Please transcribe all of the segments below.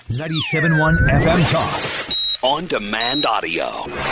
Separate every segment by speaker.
Speaker 1: 97.1 FM Talk. On demand audio.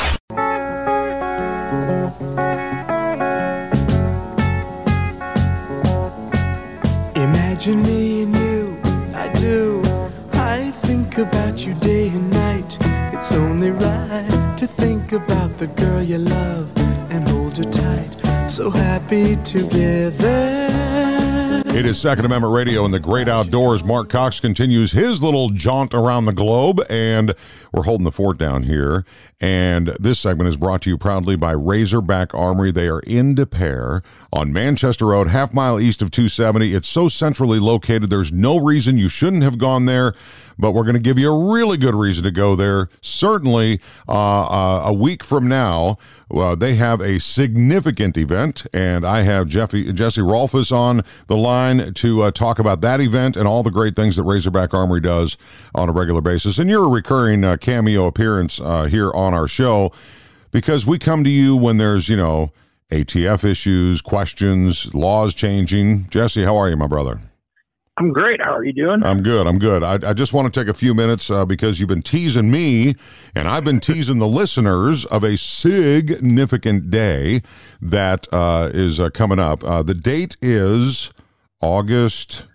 Speaker 2: Imagine me and you, I do. I think about you day and night. It's only right to think about the girl you love and hold her tight. So happy together.
Speaker 3: It is Second Amendment Radio in the great outdoors. Mark Cox continues his little jaunt around the globe, and we're holding the fort down here. And this segment is brought to you proudly by Razorback Armory. They are in Des Peres on Manchester Road, half mile east of 270. It's so centrally located, there's no reason you shouldn't have gone there, but we're going to give you a really good reason to go there. Certainly a week from now, they have a significant event, and I have Jesse Rolfus on the line to talk about that event and all the great things that Razorback Armory does on a regular basis. And you're a recurring cameo appearance here on our show because we come to you when there's, ATF issues, questions, laws changing. Jesse, how are you, my brother?
Speaker 4: I'm great. How are you doing?
Speaker 3: I'm good. I just want to take a few minutes because you've been teasing me and I've been teasing the listeners of a significant day that is coming up. The date is August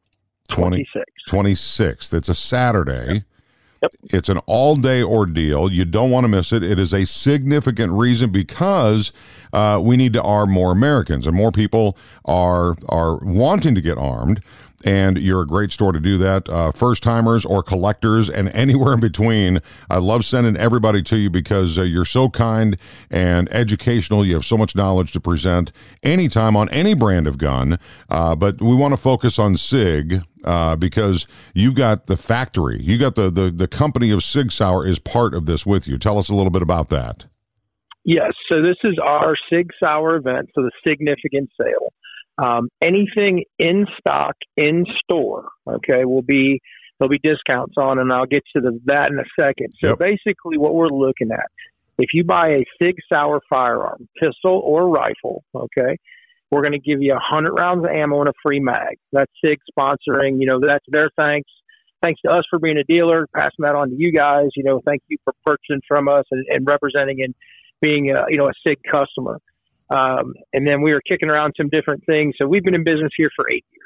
Speaker 3: 26th. It's a Saturday.
Speaker 4: Yep.
Speaker 3: It's an all-day ordeal. You don't want to miss it. It is a significant reason because we need to arm more Americans, and more people are wanting to get armed. And you're a great store to do that. First-timers or collectors and anywhere in between. I love sending everybody to you because you're so kind and educational. You have so much knowledge to present anytime on any brand of gun. But we want to focus on SIG because you've got the factory. You got the company of Sig Sauer is part of this with you. Tell us a little bit about that.
Speaker 4: Yes. So this is our Sig Sauer event, so the significant sale. Anything in stock, in store, okay, there'll be discounts on, and I'll get to that in a second. So Basically what we're looking at, if you buy a Sig Sauer firearm, pistol or rifle, okay, we're going to give you 100 rounds of ammo and a free mag. That's Sig sponsoring, that's their thanks. Thanks to us for being a dealer, passing that on to you guys. Thank you for purchasing from us and representing and being a Sig customer. And then we were kicking around some different things. So we've been in business here for 8 years.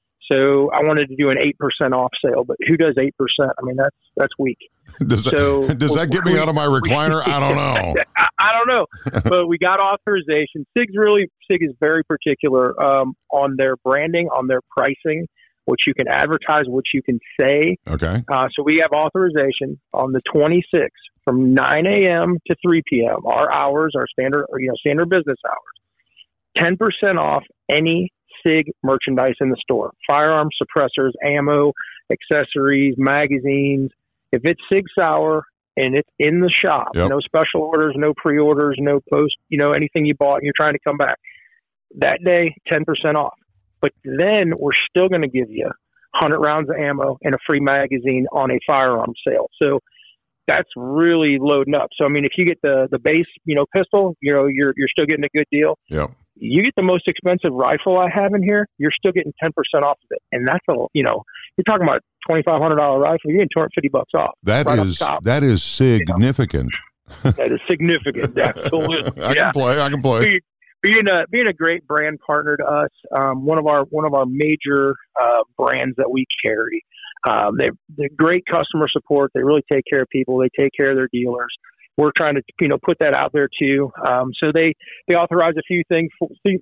Speaker 4: So I wanted to do an 8% off sale, but who does 8%? I mean, that's weak.
Speaker 3: Does that get me out of my recliner? I don't know.
Speaker 4: I don't know, but we got authorization. Sig is very particular, on their branding, on their pricing, what you can advertise, what you can say.
Speaker 3: Okay.
Speaker 4: So we have authorization on the 26th from 9 a.m. to 3 p.m. Our hours, our standard business hours. 10% off any SIG merchandise in the store. Firearms, suppressors, ammo, accessories, magazines. If it's Sig Sauer and it's in the shop, no special orders, no pre-orders, no post, anything you bought and you're trying to come back. That day, 10% off. But then we're still going to give you 100 rounds of ammo and a free magazine on a firearm sale. So that's really loading up. So, I mean, if you get the base, pistol, you're still getting a good deal.
Speaker 3: Yeah.
Speaker 4: You get the most expensive rifle I have in here, you're still getting 10% off of it. And that's you're talking about $2,500 rifle, you're getting $250 off.
Speaker 3: That is significant.
Speaker 4: That is significant. Absolutely.
Speaker 3: I can play.
Speaker 4: Being a great brand partner to us, one of our major brands that we carry. They're great customer support. They really take care of people. They take care of their dealers. We're trying to put that out there too. So they authorize a few things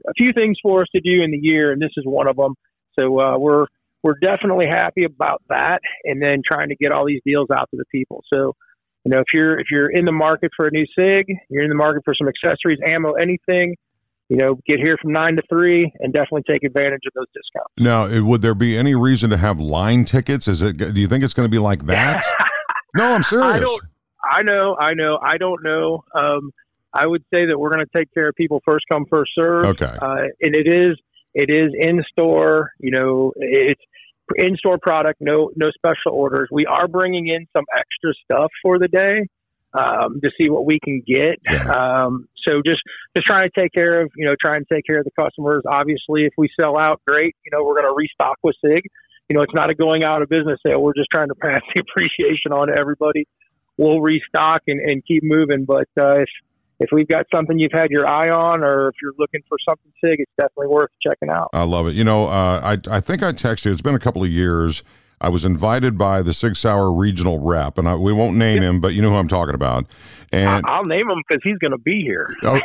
Speaker 4: for us to do in the year, and this is one of them. So we're definitely happy about that, and then trying to get all these deals out to the people. So if you're in the market for a new SIG, you're in the market for some accessories, ammo, anything. Get here from 9 to 3 and definitely take advantage of those discounts. Now,
Speaker 3: would there be any reason to have line tickets? Do you think it's going to be like that? No, I'm serious.
Speaker 4: I know. I don't know. I would say that we're going to take care of people first come, first serve.
Speaker 3: Okay.
Speaker 4: And it is in store. It's in-store product, no special orders. We are bringing in some extra stuff for the day. To see what we can get.
Speaker 3: Yeah.
Speaker 4: So just trying to take care of the customers. Obviously, if we sell out, great. We're going to restock with SIG. it's not a going out of business sale. We're just trying to pass the appreciation on to everybody. We'll restock and keep moving. But if we've got something you've had your eye on, or if you're looking for something SIG, it's definitely worth checking out.
Speaker 3: I love it. I think I texted you. It's been a couple of years. I was invited by the Sig Sauer regional rep, and we won't name him, but you know who I'm talking about. And
Speaker 4: I'll name him because he's going to be here.
Speaker 3: Oh.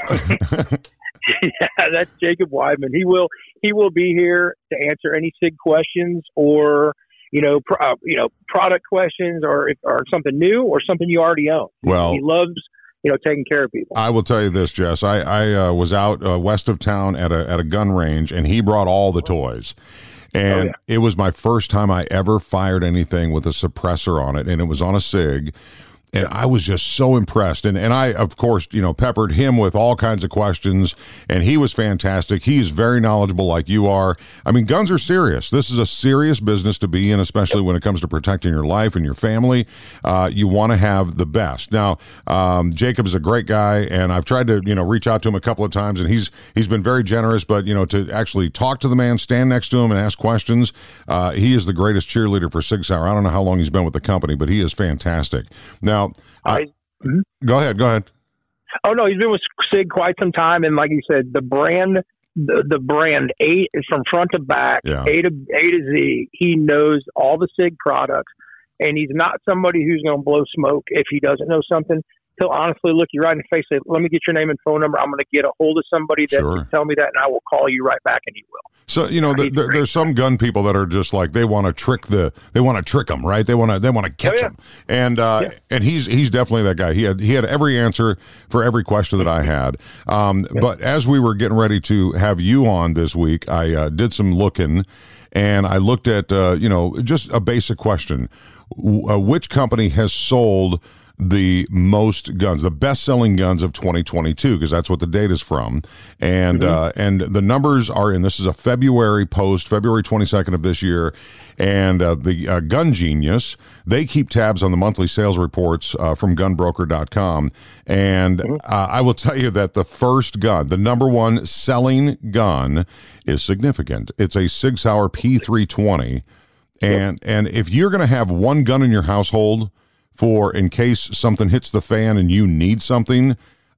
Speaker 4: Yeah, that's Jacob Weidman. He will be here to answer any SIG questions, or product questions, or something new, or something you already own.
Speaker 3: Well,
Speaker 4: he loves taking care of people.
Speaker 3: I will tell you this, Jess. I was out west of town at a gun range, and he brought all the toys. And It was my first time I ever fired anything with a suppressor on it, and it was on a SIG. And I was just so impressed. And I, of course, peppered him with all kinds of questions, and he was fantastic. He is very knowledgeable like you are. I mean, guns are serious. This is a serious business to be in, especially when it comes to protecting your life and your family. You want to have the best. Now, Jacob is a great guy, and I've tried to, reach out to him a couple of times, and he's been very generous, but, to actually talk to the man, stand next to him and ask questions, he is the greatest cheerleader for Sig Sauer. I don't know how long he's been with the company, but he is fantastic. Now, go ahead.
Speaker 4: Oh no, he's been with SIG quite some time, and like you said, the brand A is from front to back,
Speaker 3: yeah.
Speaker 4: A to Z. He knows all the SIG products, and he's not somebody who's going to blow smoke if he doesn't know something. He'll honestly look you right in the face and say, let me get your name and phone number. I'm going to get a hold of somebody that can tell me that, and I will call you right back, and he will.
Speaker 3: So, there's some gun people that are just like, they want to trick them, right? They want to catch them. And he's definitely that guy. He had every answer for every question that I had. But as we were getting ready to have you on this week, I did some looking, and I looked at, just a basic question. Which company has sold the most guns, the best-selling guns of 2022, because that's what the data's from, and the numbers are in. This is a February post, February 22nd of this year, and the Gun Genius, they keep tabs on the monthly sales reports from gunbroker.com, and I will tell you that the first gun, the number one selling gun, is significant. It's a Sig Sauer P320, and if you're going to have one gun in your household for in case something hits the fan and you need something,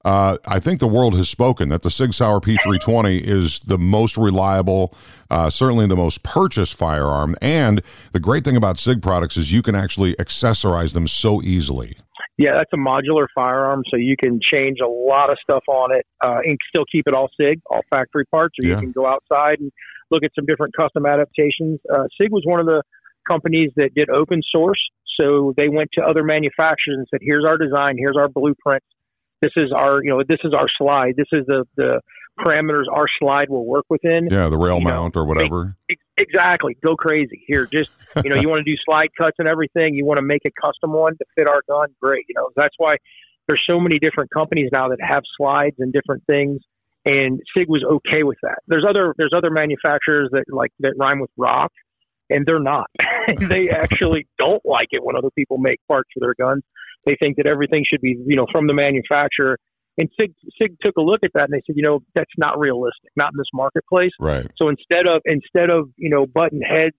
Speaker 3: I think the world has spoken that the Sig Sauer P320 is the most reliable, certainly the most purchased firearm. And the great thing about SIG products is you can actually accessorize them so easily.
Speaker 4: Yeah, that's a modular firearm, so you can change a lot of stuff on it and still keep it all SIG, all factory parts, or you can go outside and look at some different custom adaptations. SIG was one of the companies that did open source. So they went to other manufacturers and said, here's our design, here's our blueprint. This is our slide. This is the parameters our slide will work within.
Speaker 3: Yeah, the rail mount or whatever.
Speaker 4: Exactly. Go crazy. Here, just, you want to do slide cuts and everything. You want to make a custom one to fit our gun. Great. That's why there's so many different companies now that have slides and different things. And SIG was okay with that. There's other manufacturers that rhyme with rock. And they're not. They actually don't like it when other people make parts for their guns. They think that everything should be, from the manufacturer. And SIG took a look at that and they said, that's not realistic, not in this marketplace.
Speaker 3: Right.
Speaker 4: So instead of butting heads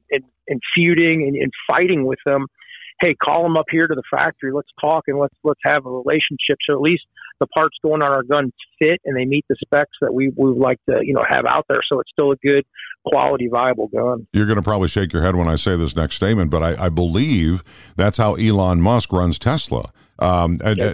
Speaker 4: and feuding and fighting with them, hey, call them up here to the factory. Let's talk and let's have a relationship. So at least the parts going on our guns fit and they meet the specs that we would like to, have out there. So it's still a good quality, viable gun. You're
Speaker 3: going to probably shake your head when I say this next statement, but I believe that's how Elon Musk runs Tesla. Not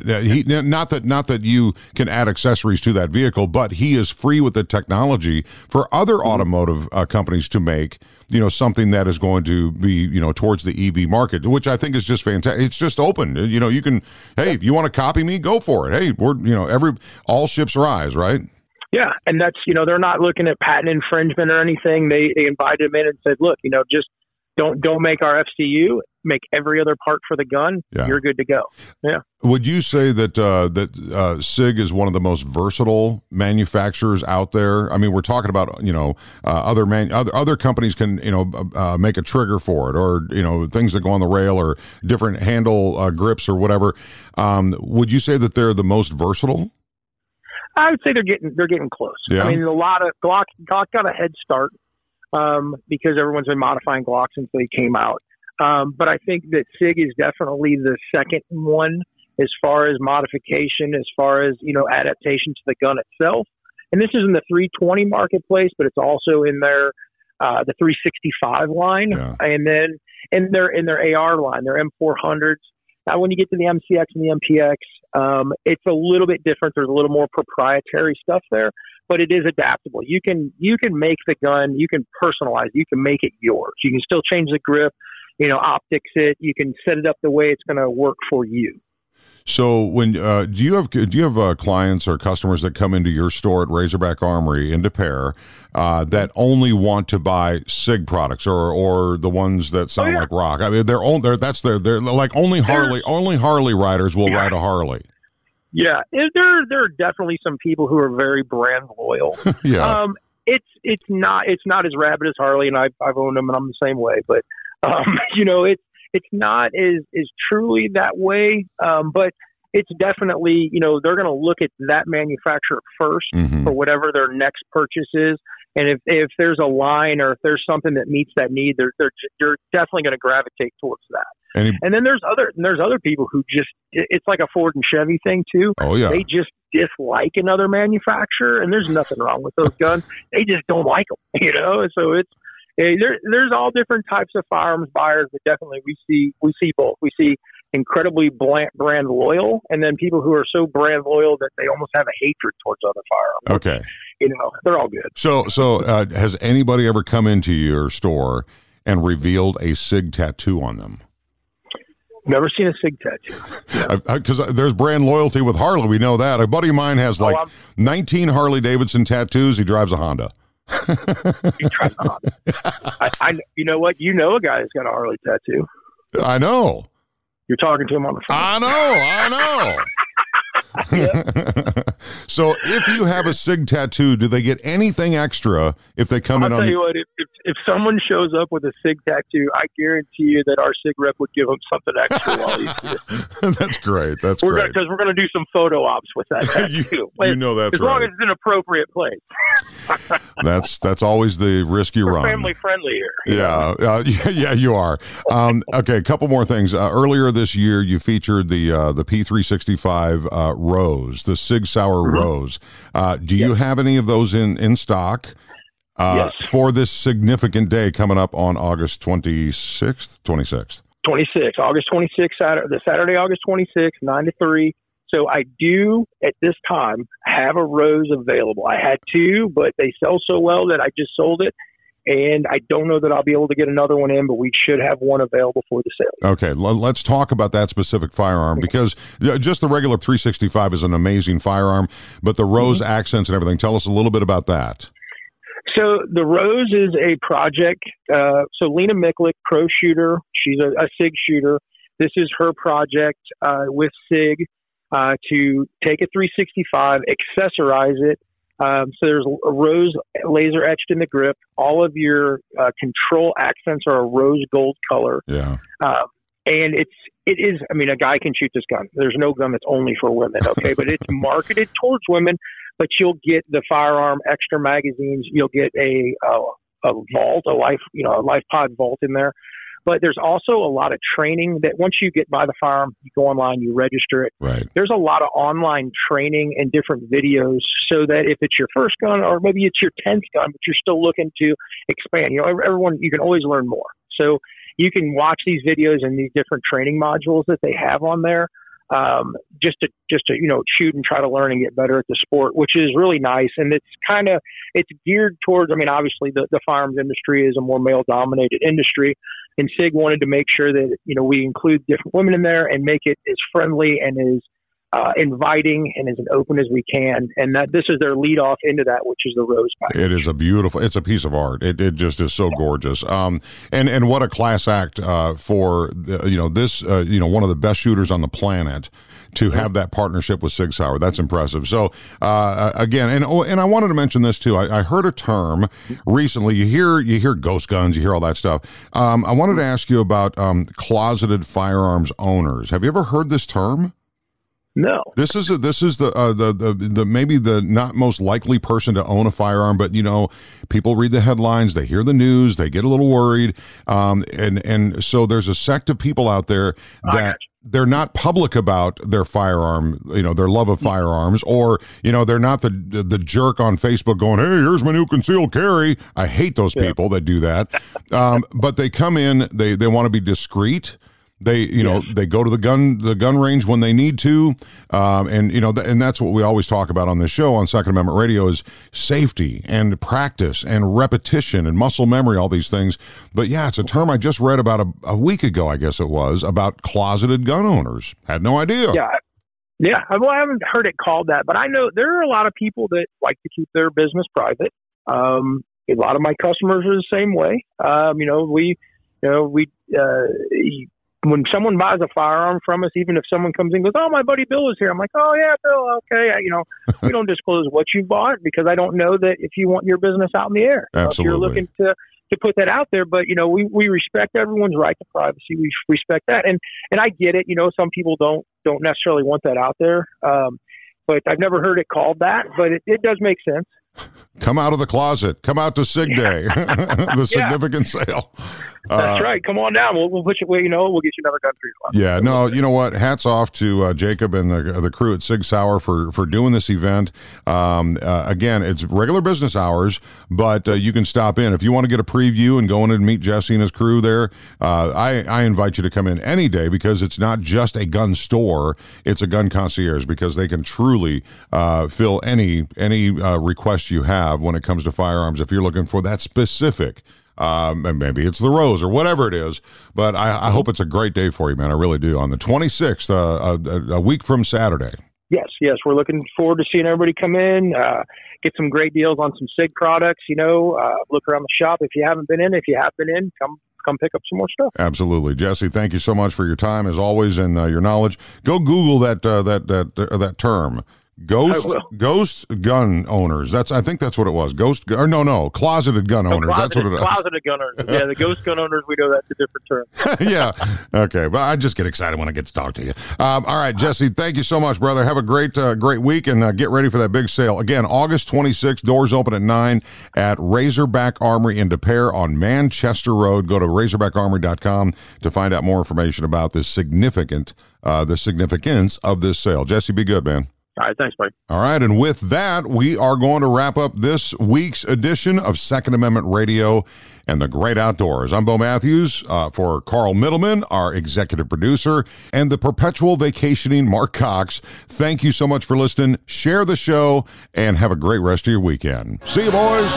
Speaker 3: that you can add accessories to that vehicle, but he is free with the technology for other automotive companies to make, something that is going to be, towards the EV market, which I think is just fantastic. It's just open. You can, hey, if you want to copy me, go for it. Hey, we're, all ships rise, right?
Speaker 4: Yeah. And that's, they're not looking at patent infringement or anything. They invited him in and said, look, just don't make our FCU, make every other part for the gun. Yeah. You're good to go. Yeah.
Speaker 3: Would you say that SIG is one of the most versatile manufacturers out there? I mean, we're talking about, other companies can, make a trigger for it, or, things that go on the rail or different handle grips or whatever. Would you say that they're the most versatile?
Speaker 4: I would say they're getting close.
Speaker 3: Yeah.
Speaker 4: I mean, a lot of Glock got a head start because everyone's been modifying Glock since they came out. But I think that SIG is definitely the second one as far as modification, as far as, adaptation to the gun itself. And this is in the 320 marketplace, but it's also in their the 365 line, and then in their AR line, their M400s. Now, when you get to the MCX and the MPX, it's a little bit different. There's a little more proprietary stuff there, but it is adaptable. You can make the gun, you can personalize, you can make it yours. You can still change the grip, optics it. You can set it up the way it's going to work for you.
Speaker 3: So when do you have clients or customers that come into your store at Razorback Armory into Pear that only want to buy SIG products or the ones that sound like rock? I mean, they're like only Harley riders will ride a Harley.
Speaker 4: Yeah, there are definitely some people who are very brand loyal.
Speaker 3: Yeah.
Speaker 4: It's not as rabid as Harley, and I've owned them and I'm the same way, but it's not as truly that way, but it's definitely, they're going to look at that manufacturer first for whatever their next purchase is. And if there's a line or if there's something that meets that need, they're definitely going to gravitate towards that. And then there's other people who just, it's like a Ford and Chevy thing too.
Speaker 3: Oh yeah.
Speaker 4: They just dislike another manufacturer, and there's nothing wrong with those guns. They just don't like them, So it's, there's all different types of firearms buyers, but definitely we see both. We see incredibly brand loyal, and then people who are so brand loyal that they almost have a hatred towards other firearms.
Speaker 3: Okay,
Speaker 4: they're all good.
Speaker 3: So has anybody ever come into your store and revealed a SIG tattoo on them?
Speaker 4: Never seen a SIG tattoo.
Speaker 3: Because there's brand loyalty with Harley. We know that. A buddy of mine has 19 Harley Davidson tattoos. He drives a Honda.
Speaker 4: He drives a Honda. You know what? You know a guy that's got a Harley tattoo.
Speaker 3: I know.
Speaker 4: You're talking to him on the phone.
Speaker 3: I know. So if you have a SIG tattoo, do they get anything extra if they come in on? I'll tell you what,
Speaker 4: if someone shows up with a SIG tattoo, I guarantee you that our SIG rep would give them something extra while he's here.
Speaker 3: That's great. Because
Speaker 4: we're going to do some photo ops with that tattoo.
Speaker 3: you know that's
Speaker 4: as long as it's in an appropriate place.
Speaker 3: That's always the risk you run.
Speaker 4: We're family friendly here.
Speaker 3: Yeah, you are. Okay, a couple more things. Earlier this year, you featured the P365 Rose, the Sig Sauer Rose. Do you have any of those in stock?
Speaker 4: Yes.
Speaker 3: For this significant day coming up on August 26th? 26th.
Speaker 4: August 26th, Saturday, August 26th, 9 to 3. So I do, at this time, have a Rose available. I had two, but they sell so well that I just sold it. And I don't know that I'll be able to get another one in, but we should have one available for the sale.
Speaker 3: Okay, let's talk about that specific firearm, because just the regular 365 is an amazing firearm, but the Rose accents and everything. Tell us a little bit about that.
Speaker 4: So the Rose is a project. So Lena Miklik, pro shooter, she's a SIG shooter. This is her project with SIG to take a 365, accessorize it. So there's a rose laser etched in the grip. All of your control accents are a rose gold color.
Speaker 3: Yeah.
Speaker 4: And it is, I mean, a guy can shoot this gun. There's no gun that's only for women, okay? But it's marketed towards women, but you'll get the firearm extra magazines. You'll get a vault, a life pod vault in there. But there's also a lot of training that once you get by the firearm, you go online, you register it.
Speaker 3: Right.
Speaker 4: There's a lot of online training and different videos so that if it's your first gun or maybe it's your 10th gun, but you're still looking to expand, everyone, you can always learn more. So you can watch these videos and these different training modules that they have on there, just to shoot and try to learn and get better at the sport, which is really nice. And it's geared towards, I mean, obviously the firearms industry is a more male dominated industry, and SIG wanted to make sure that, we include different women in there and make it as friendly and as inviting and as open as we can. And that this is their lead off into that, which is the Rose package.
Speaker 3: It is it's a piece of art. It just is so gorgeous. And what a class act for this one of the best shooters on the planet to have that partnership with Sig Sauer. That's impressive. So again, and I wanted to mention this too. I heard a term recently. You hear ghost guns, you hear all that stuff. I wanted to ask you about closeted firearms owners. Have you ever heard this term?
Speaker 4: No.
Speaker 3: This is the maybe the not most likely person to own a firearm, but people read the headlines, they hear the news, they get a little worried, and so there's a sect of people out there that they're not public about their firearm, their love of firearms, or they're not the jerk on Facebook going, "Hey, here's my new concealed carry." I hate those people that do that, but they come in, they want to be discreet. They, they go to the gun range when they need to, and that's what we always talk about on this show on Second Amendment Radio is safety and practice and repetition and muscle memory, all these things. But yeah, it's a term I just read about a week ago, I guess it was, about closeted gun owners. Had no idea.
Speaker 4: Yeah. Well, I haven't heard it called that, but I know there are a lot of people that like to keep their business private. A lot of my customers are the same way. When someone buys a firearm from us, even if someone comes in and goes, "Oh, my buddy Bill is here," I'm like, "Oh yeah, Bill, okay." We don't disclose what you bought because I don't know that if you want your business out in the air.
Speaker 3: Absolutely.
Speaker 4: If you're looking to put that out there, but we respect everyone's right to privacy. We respect that, and I get it. Some people don't necessarily want that out there, but I've never heard it called that. But it does make sense.
Speaker 3: Come out of the closet. Come out to Sig Day, the significant sale.
Speaker 4: That's right. Come on down. We'll put you. We'll get you another gun for you.
Speaker 3: Yeah. No. You know what? Hats off to Jacob and the crew at Sig Sauer for doing this event. Again, it's regular business hours, but you can stop in if you want to get a preview and go in and meet Jesse and his crew there. I invite you to come in any day because it's not just a gun store; it's a gun concierge because they can truly fill any request you have when it comes to firearms. If you're looking for that specific. And maybe it's the Rose or whatever it is, but I hope it's a great day for you, man. I really do. On the 26th, a week from Saturday.
Speaker 4: Yes, we're looking forward to seeing everybody come in, get some great deals on some SIG products. Look around the shop if you haven't been in. If you have been in, come pick up some more stuff. Absolutely,
Speaker 3: Jesse. Thank you so much for your time as always and your knowledge. Go Google that term. Ghost gun owners. I think that's what it was. Closeted gun owners. That's what it is.
Speaker 4: Closeted gun owners. Yeah, the ghost gun owners, we know that's a different term.
Speaker 3: Yeah. Okay. But I just get excited when I get to talk to you. All right, Jesse, thank you so much, brother. Have a great week and get ready for that big sale. Again, August 26th, doors open at 9 at Razorback Armory in Des Peres on Manchester Road. Go to RazorbackArmory.com to find out more information about the significance of this sale. Jesse, be good, man.
Speaker 4: All right, thanks, Mike.
Speaker 3: All right, and with that, we are going to wrap up this week's edition of Second Amendment Radio and the Great Outdoors. I'm Bo Matthews for Carl Middleman, our executive producer, and the perpetual vacationing Mark Cox. Thank you so much for listening. Share the show, and have a great rest of your weekend. See you, boys.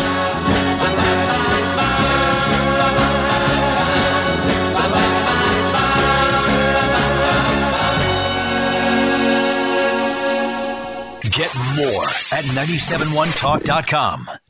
Speaker 1: Get more at 971talk.com.